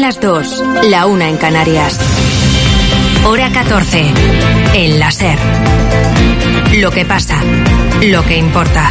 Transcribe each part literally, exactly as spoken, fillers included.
las dos, la una en Canarias. Hora catorce, en la SER. Lo que pasa, lo que importa.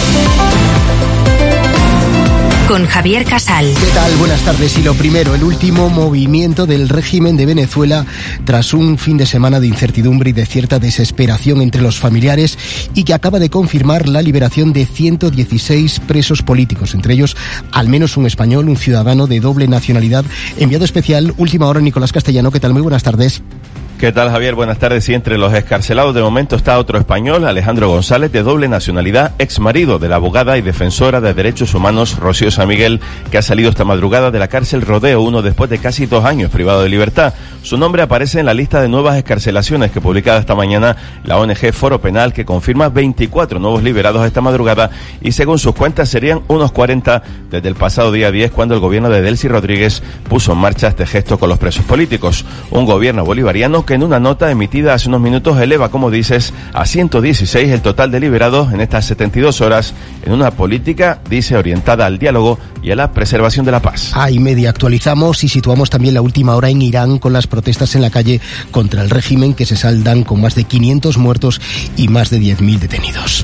Con Javier Casal. ¿Qué tal? Buenas tardes. Y lo primero, el último movimiento del régimen de Venezuela tras un fin de semana de incertidumbre y de cierta desesperación entre los familiares y que acaba de confirmar la liberación de ciento dieciséis presos políticos, entre ellos al menos un español, un ciudadano de doble nacionalidad. Enviado especial, última hora, Nicolás Castellano. ¿Qué tal? Muy buenas tardes. ¿Qué tal, Javier? Buenas tardes. Y entre los excarcelados de momento está otro español, Alejandro González, de doble nacionalidad, ex marido de la abogada y defensora de derechos humanos Rocío San Miguel, que ha salido esta madrugada de la cárcel Rodeo uno después de casi dos años privado de libertad. Su nombre aparece en la lista de nuevas excarcelaciones que publicada esta mañana la O N G Foro Penal, que confirma veinticuatro nuevos liberados esta madrugada y según sus cuentas serían unos cuarenta desde el pasado día diez, cuando el gobierno de Delcy Rodríguez puso en marcha este gesto con los presos políticos. Un gobierno bolivariano que en una nota emitida hace unos minutos eleva, como dices, a ciento dieciséis el total de liberados en estas setenta y dos horas en una política, dice, orientada al diálogo y a la preservación de la paz. A y media actualizamos y situamos también la última hora en Irán con las protestas en la calle contra el régimen que se saldan con más de quinientos muertos y más de diez mil detenidos.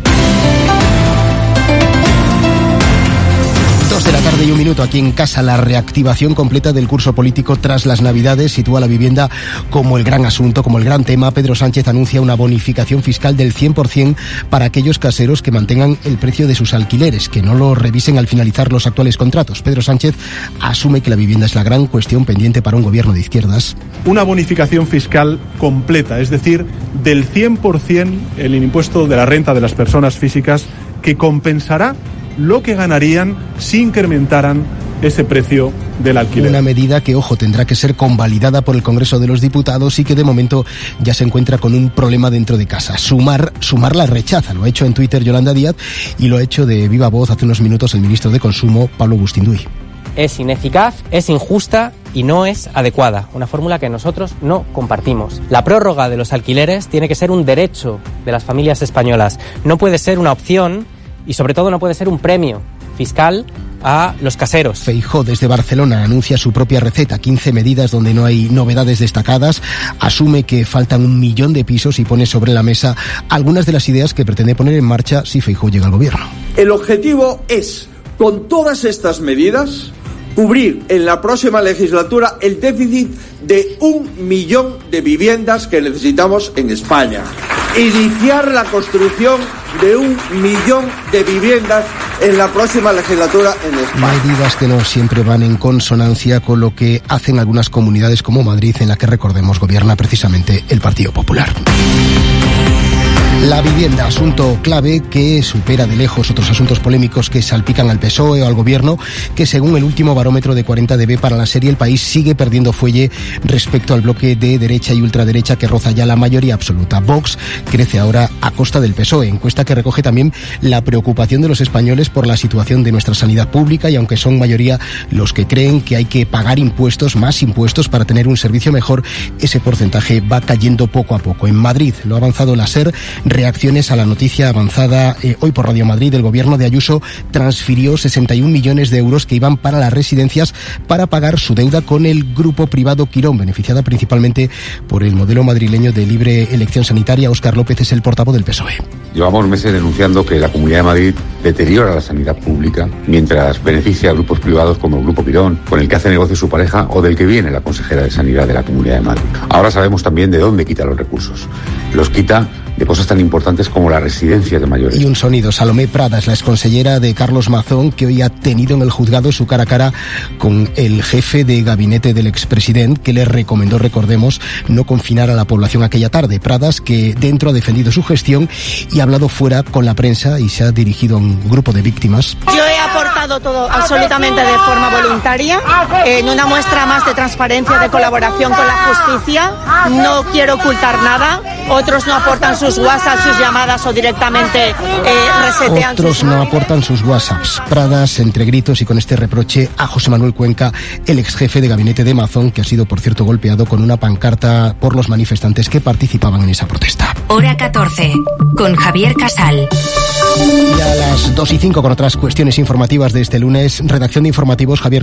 Dos de la tarde y un minuto aquí en casa. La reactivación completa del curso político tras las Navidades sitúa la vivienda como el gran asunto, como el gran tema. Pedro Sánchez anuncia una bonificación fiscal del cien por ciento para aquellos caseros que mantengan el precio de sus alquileres, que no lo revisen al finalizar los actuales contratos. Pedro Sánchez asume que la vivienda es la gran cuestión pendiente para un gobierno de izquierdas. Una bonificación fiscal completa, es decir, del cien por ciento el impuesto de la renta de las personas físicas, que compensará lo que ganarían si incrementaran ese precio del alquiler. Una medida que, ojo, tendrá que ser convalidada por el Congreso de los Diputados y que de momento ya se encuentra con un problema dentro de casa. Sumar, Sumar la rechaza. Lo ha hecho en Twitter Yolanda Díaz y lo ha hecho de viva voz hace unos minutos el ministro de Consumo, Pablo Bustinduy. Es ineficaz, es injusta y no es adecuada. Una fórmula que nosotros no compartimos. La prórroga de los alquileres tiene que ser un derecho de las familias españolas. No puede ser una opción y sobre todo no puede ser un premio fiscal a los caseros. Feijóo desde Barcelona anuncia su propia receta, quince medidas donde no hay novedades destacadas, asume que faltan un millón de pisos y pone sobre la mesa algunas de las ideas que pretende poner en marcha si Feijóo llega al gobierno. El objetivo es, con todas estas medidas, cubrir en la próxima legislatura el déficit de un millón de viviendas que necesitamos en España. Iniciar la construcción de un millón de viviendas en la próxima legislatura en España. Medidas que no siempre van en consonancia con lo que hacen algunas comunidades como Madrid, en la que, recordemos, gobierna precisamente el Partido Popular. La vivienda, asunto clave que supera de lejos otros asuntos polémicos que salpican al P S O E o al gobierno, que según el último barómetro de cuarenta D B para la serie El País sigue perdiendo fuelle respecto al bloque de derecha y ultraderecha que roza ya la mayoría absoluta. Vox crece ahora a costa del P S O E, encuesta que recoge también la preocupación de los españoles por la situación de nuestra sanidad pública, y aunque son mayoría los que creen que hay que pagar impuestos, más impuestos para tener un servicio mejor, ese porcentaje va cayendo poco a poco. En Madrid lo ha avanzado la SER. Reacciones a la noticia avanzada eh, hoy por Radio Madrid. El gobierno de Ayuso transfirió sesenta y un millones de euros que iban para las residencias para pagar su deuda con el grupo privado Quirón, beneficiada principalmente por el modelo madrileño de libre elección sanitaria. Óscar López es el portavoz del P S O E. Llevamos meses denunciando que la Comunidad de Madrid deteriora la sanidad pública mientras beneficia a grupos privados como el Grupo Quirón, con el que hace negocio su pareja o del que viene la consejera de Sanidad de la Comunidad de Madrid. Ahora sabemos también de dónde quita los recursos. Los quita de cosas tan importantes como la residencia de mayores. Y un sonido. Salomé Pradas, la exconsellera de Carlos Mazón, que hoy ha tenido en el juzgado su cara a cara con el jefe de gabinete del expresidente, que le recomendó, recordemos, no confinar a la población aquella tarde. Pradas, que dentro ha defendido su gestión y ha hablado fuera con la prensa y se ha dirigido a un grupo de víctimas. Yo he aportado todo absolutamente de forma voluntaria, en una muestra más de transparencia, de colaboración con la justicia. No quiero ocultar nada. Otros no aportan sus WhatsApp, sus llamadas o directamente eh, resetean. Otros sus no aportan sus WhatsApps. Pradas, entre gritos y con este reproche a José Manuel Cuenca, el ex jefe de gabinete de Mazón, que ha sido, por cierto, golpeado con una pancarta por los manifestantes que participaban en esa protesta. Hora catorce, con Javier Casal. Y a las dos y cinco con otras cuestiones informativas de este lunes, redacción de informativos, Javier